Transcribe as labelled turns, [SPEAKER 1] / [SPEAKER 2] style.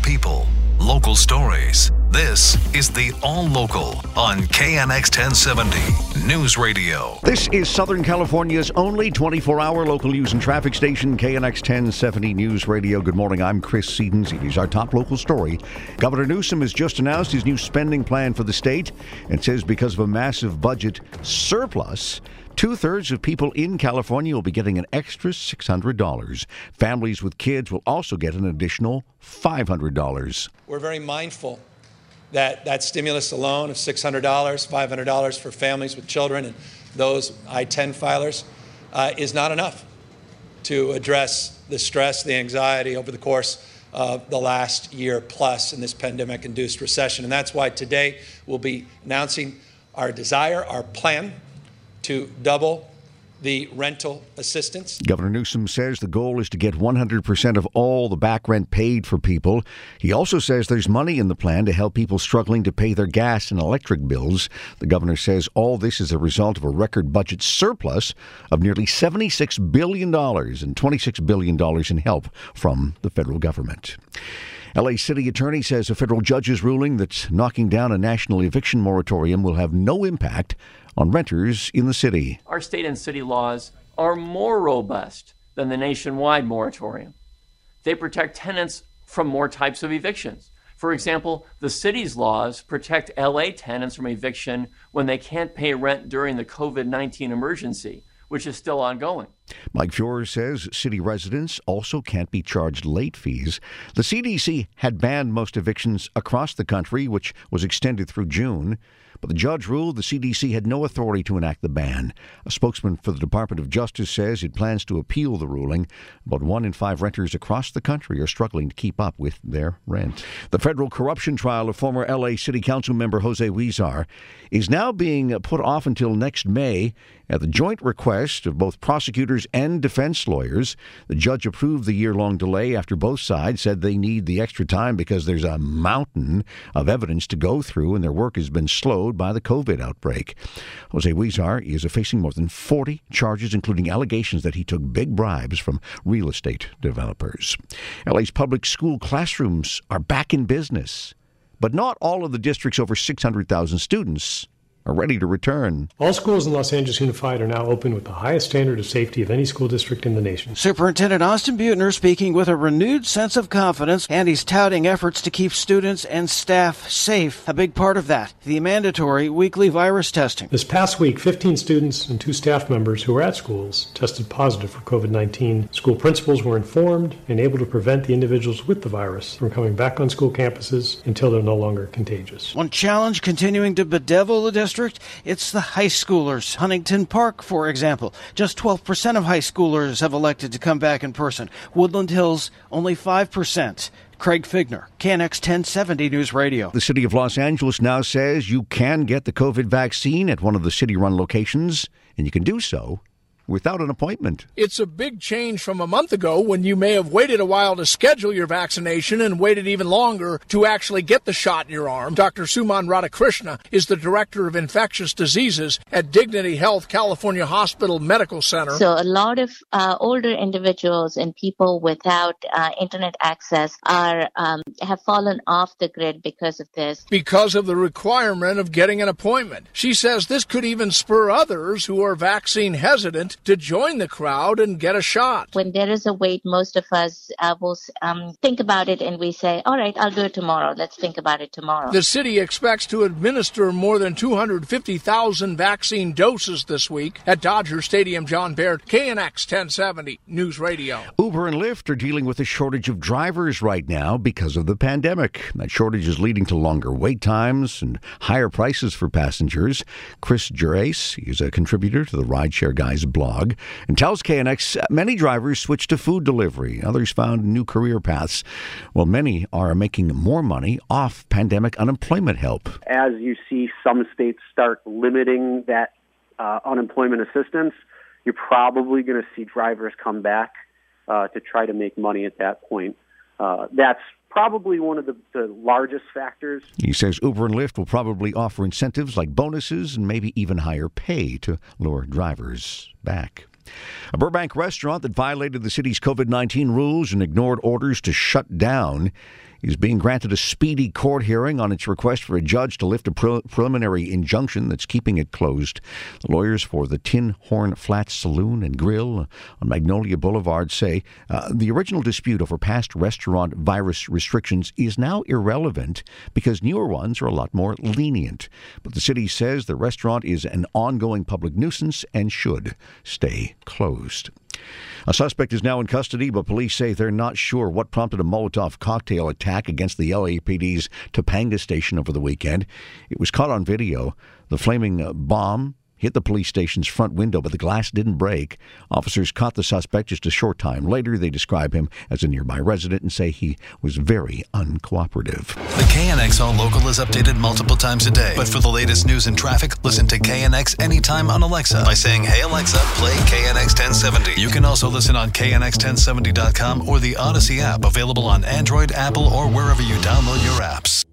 [SPEAKER 1] people, local stories. This is the All Local on KNX 1070 News Radio.
[SPEAKER 2] This is Southern California's only 24-hour local news and traffic station, KNX 1070 News Radio. Good morning, I'm Chris Sedens. Here's our top local story. Governor Newsom has just announced his new spending plan for the state and says because of a massive budget surplus, 2/3 of people in California will be getting an extra $600. Families with kids will also get an additional $500.
[SPEAKER 3] We're very mindful that stimulus alone of $600, $500 for families with children and those I-10 filers is not enough to address the stress, the anxiety over the course of the last year plus in this pandemic-induced recession. And that's why today we'll be announcing our desire, our plan to double the rental assistance.
[SPEAKER 2] Governor Newsom says the goal is to get 100% of all the back rent paid for people. He also says there's money in the plan to help people struggling to pay their gas and electric bills. The governor says all this is a result of a record budget surplus of nearly $76 billion and $26 billion in help from the federal government. L.A. City Attorney says a federal judge's ruling that's knocking down a national eviction moratorium will have no impact on renters in the city.
[SPEAKER 4] Our state and city laws are more robust than the nationwide moratorium. They protect tenants from more types of evictions. For example, the city's laws protect LA tenants from eviction when they can't pay rent during the COVID-19 emergency, which is still ongoing.
[SPEAKER 2] Mike Fiore says city residents also can't be charged late fees. The CDC had banned most evictions across the country, which was extended through June. But the judge ruled the CDC had no authority to enact the ban. A spokesman for the Department of Justice says it plans to appeal the ruling. About 1 in 5 renters across the country are struggling to keep up with their rent. The federal corruption trial of former L.A. City Council member Jose Huizar is now being put off until next May at the joint request of both prosecutors and defense lawyers. The judge approved the year-long delay after both sides said they need the extra time because there's a mountain of evidence to go through and their work has been slowed by the COVID outbreak. Jose Huizar is facing more than 40 charges, including allegations that he took big bribes from real estate developers. LA's public school classrooms are back in business, but not all of the district's over 600,000 students are ready to return.
[SPEAKER 5] All schools in Los Angeles Unified are now open with the highest standard of safety of any school district in the nation.
[SPEAKER 6] Superintendent Austin Buettner speaking with a renewed sense of confidence, and he's touting efforts to keep students and staff safe. A big part of that, the mandatory weekly virus testing.
[SPEAKER 5] This past week, 15 students and 2 staff members who were at schools tested positive for COVID-19. School principals were informed and able to prevent the individuals with the virus from coming back on school campuses until they're no longer contagious.
[SPEAKER 6] One challenge continuing to bedevil the district, it's the high schoolers. Huntington Park, for example. Just 12% of high schoolers have elected to come back in person. Woodland Hills, only 5%. Craig Figner, KNX 1070 News Radio.
[SPEAKER 2] The city of Los Angeles now says you can get the COVID vaccine at one of the city-run locations, and you can do so without an appointment.
[SPEAKER 7] It's a big change from a month ago when you may have waited a while to schedule your vaccination and waited even longer to actually get the shot in your arm. Dr. Suman Radhakrishna is the director of infectious diseases at Dignity Health California Hospital Medical Center.
[SPEAKER 8] So a lot of older individuals and people without internet access are have fallen off the grid because of this.
[SPEAKER 7] Because of the requirement of getting an appointment. She says this could even spur others who are vaccine hesitant to join the crowd and get a shot.
[SPEAKER 8] When there is a wait, most of us will think about it and we say, all right, I'll do it tomorrow. Let's think about it tomorrow.
[SPEAKER 7] The city expects to administer more than 250,000 vaccine doses this week at Dodger Stadium. John Baird, KNX 1070 News Radio.
[SPEAKER 2] Uber and Lyft are dealing with a shortage of drivers right now because of the pandemic. That shortage is leading to longer wait times and higher prices for passengers. Chris Gerace, he's a contributor to the Rideshare Guys blog, and tells KNX many drivers switched to food delivery. Others found new career paths, while many are making more money off pandemic unemployment help.
[SPEAKER 9] As you see some states start limiting that unemployment assistance, you're probably going to see drivers come back to try to make money at that point. That's probably one of the largest factors.
[SPEAKER 2] He says Uber and Lyft will probably offer incentives like bonuses and maybe even higher pay to lure drivers back. A Burbank restaurant that violated the city's COVID-19 rules and ignored orders to shut down is being granted a speedy court hearing on its request for a judge to lift a preliminary injunction that's keeping it closed. The lawyers for the Tin Horn Flats Saloon and Grill on Magnolia Boulevard say the original dispute over past restaurant virus restrictions is now irrelevant because newer ones are a lot more lenient. But the city says the restaurant is an ongoing public nuisance and should stay closed. A suspect is now in custody, but police say they're not sure what prompted a Molotov cocktail attack against the LAPD's Topanga station over the weekend. It was caught on video. The flaming bomb hit the police station's front window, but the glass didn't break. Officers caught the suspect just a short time later. They describe him as a nearby resident and say he was very uncooperative.
[SPEAKER 1] The KNX All Local is updated multiple times a day. But for the latest news and traffic, listen to KNX anytime on Alexa by saying, "Hey Alexa, play KNX 1070. You can also listen on KNX1070.com or the Odyssey app, available on Android, Apple, or wherever you download your apps.